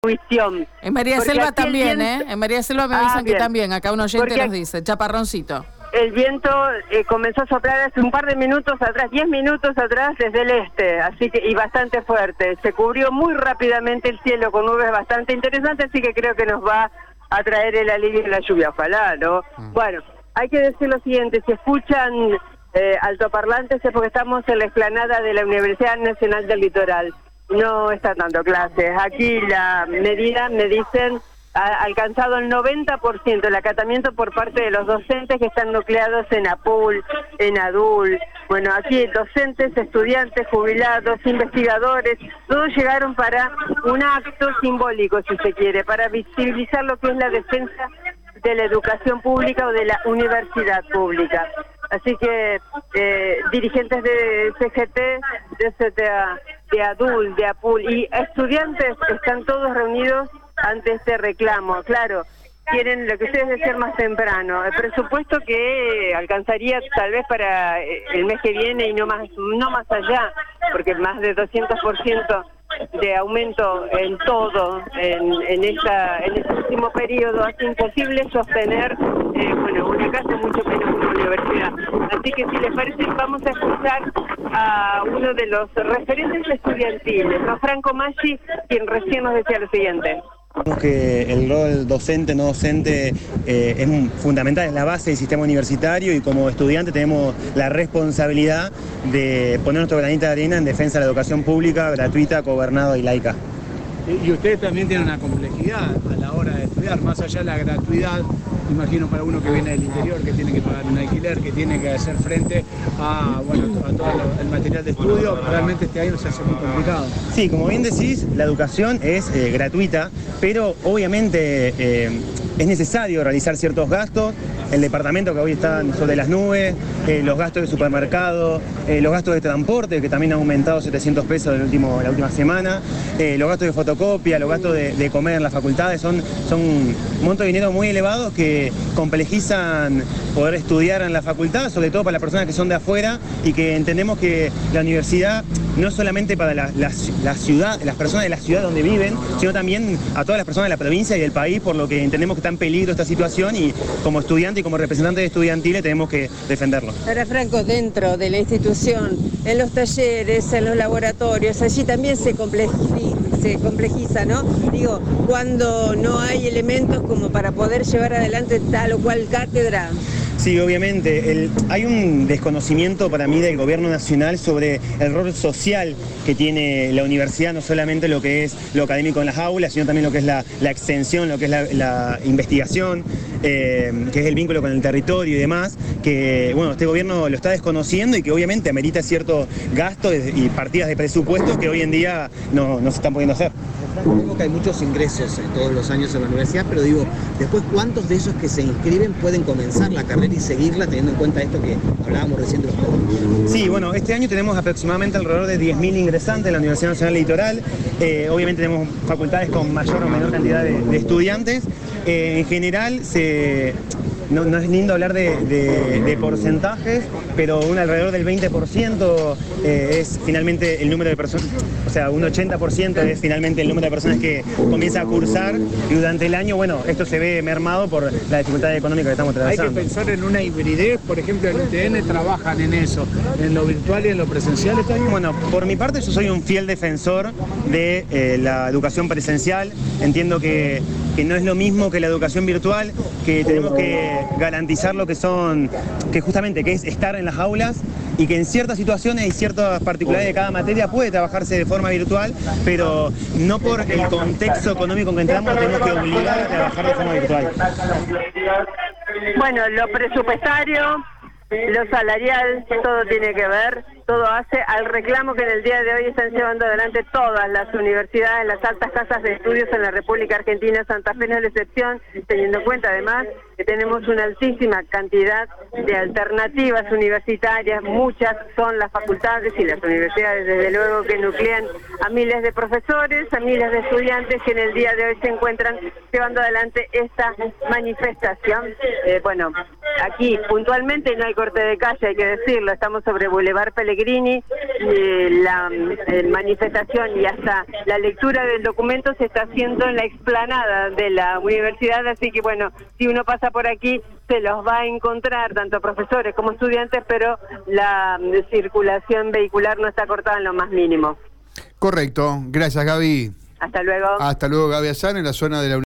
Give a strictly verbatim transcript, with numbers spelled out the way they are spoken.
Visión. En María Porque Selva aquí el también, viento- ¿eh? En María Selva me avisan Ah, que bien. también. Acá un oyente Porque nos dice, chaparroncito. El viento eh, comenzó a soplar hace un par de minutos atrás, diez minutos atrás desde el este, así que y bastante fuerte. Se cubrió muy rápidamente el cielo con nubes bastante interesantes, así que creo que nos va a traer el alivio de la lluvia, ojalá, ¿no? Mm. Bueno, hay que decir lo siguiente, si escuchan eh, altoparlantes es porque estamos en la explanada de la Universidad Nacional del Litoral. No están dando clases. Aquí la medida, me dicen, ha alcanzado el noventa por ciento el acatamiento por parte de los docentes que están nucleados en APUL, en ADUL. Bueno, aquí docentes, estudiantes, jubilados, investigadores, todos llegaron para un acto simbólico, si se quiere, para visibilizar lo que es la defensa de la educación pública o de la universidad pública. Así que eh, dirigentes de C G T, de C T A, de ADUL, de APUL y estudiantes están todos reunidos ante este reclamo. Claro, quieren lo que ustedes decían más temprano, el presupuesto que alcanzaría tal vez para el mes que viene y no más, no más allá, porque más de doscientos por ciento de aumento en todo en, en esta en este último periodo hace imposible sostener eh, bueno una casa, mucho menos una universidad. Así que si les parece vamos a escuchar a uno de los referentes estudiantiles, ¿no? Franco Maggi, quien recién nos decía lo siguiente. Creemos que el rol docente, no docente, eh, es fundamental, es la base del sistema universitario y como estudiantes tenemos la responsabilidad de poner nuestro granito de arena en defensa de la educación pública, gratuita, gobernada y laica. Y ustedes también tienen una complejidad a la hora de estudiar, más allá de la gratuidad, imagino para uno que viene del interior, que tiene que pagar un alquiler, que tiene que hacer frente a, bueno, a todo el material de estudio, realmente este año se hace muy complicado. Sí, como bien decís, la educación es eh, gratuita, pero obviamente eh, es necesario realizar ciertos gastos. El departamento que hoy están sobre las nubes, eh, los gastos de supermercado, eh, los gastos de transporte, que también han aumentado setecientos pesos en, el último, la última semana, eh, los gastos de fotocopia, los gastos de, de comer en las facultades, son, son un monto de dinero muy elevados que complejizan poder estudiar en la facultad, sobre todo para las personas que son de afuera y que entendemos que la universidad no es solamente para la, la, la ciudad, las personas de la ciudad donde viven, sino también a todas las personas de la provincia y del país, por lo que entendemos que está en peligro esta situación y como estudiante y como representantes estudiantiles tenemos que defenderlo. Ahora, Franco, dentro de la institución, en los talleres, en los laboratorios, allí también se complejiza, se complejiza, ¿no? Digo, cuando no hay elementos como para poder llevar adelante tal o cual cátedra. Sí, obviamente. El, hay un desconocimiento para mí del gobierno nacional sobre el rol social que tiene la universidad, no solamente lo que es lo académico en las aulas, sino también lo que es la, la extensión, lo que es la, la investigación, eh, que es el vínculo con el territorio y demás, que bueno, este gobierno lo está desconociendo y que obviamente amerita ciertos gastos y partidas de presupuesto que hoy en día no, no se están pudiendo hacer. Digo que hay muchos ingresos en todos los años en la universidad, pero digo, después, ¿cuántos de esos que se inscriben pueden comenzar la carrera y seguirla, teniendo en cuenta esto que hablábamos recién de los jóvenes? Sí, bueno, este año tenemos aproximadamente alrededor de diez mil ingresantes en la Universidad Nacional Litoral. Eh, obviamente tenemos facultades con mayor o menor cantidad de, de estudiantes. Eh, en general, se... No, no es lindo hablar de, de, de porcentajes, pero un alrededor del veinte por ciento eh, es finalmente el número de personas, o sea, un ochenta por ciento es finalmente el número de personas que comienza a cursar y durante el año, bueno, esto se ve mermado por la dificultad económica que estamos atravesando. Hay que pensar en una hibridez, por ejemplo, en U T N trabajan en eso, en lo virtual y en lo presencial este año. Bueno, por mi parte yo soy un fiel defensor de eh, la educación presencial, entiendo que, que no es lo mismo que la educación virtual, que tenemos que garantizar lo que son, que justamente que es estar en las aulas y que en ciertas situaciones y ciertas particularidades de cada materia puede trabajarse de forma virtual, pero no por el contexto económico en que entramos tenemos que obligar a trabajar de forma virtual. Bueno, lo presupuestario, lo salarial, todo tiene que ver, todo hace al reclamo que en el día de hoy están llevando adelante todas las universidades, las altas casas de estudios en la República Argentina. Santa Fe no es la excepción, teniendo en cuenta además que tenemos una altísima cantidad de alternativas universitarias, muchas son las facultades y las universidades desde luego que nuclean a miles de profesores, a miles de estudiantes que en el día de hoy se encuentran llevando adelante esta manifestación. Eh, bueno, aquí puntualmente no hay corte de calle, hay que decirlo, estamos sobre Boulevard Pellegrini Pellegrini, eh, la eh, manifestación y hasta la lectura del documento se está haciendo en la explanada de la universidad, así que bueno, si uno pasa por aquí se los va a encontrar, tanto profesores como estudiantes, pero la eh, circulación vehicular no está cortada en lo más mínimo. Correcto, gracias Gaby. Hasta luego. Hasta luego Gaby Azán en la zona de la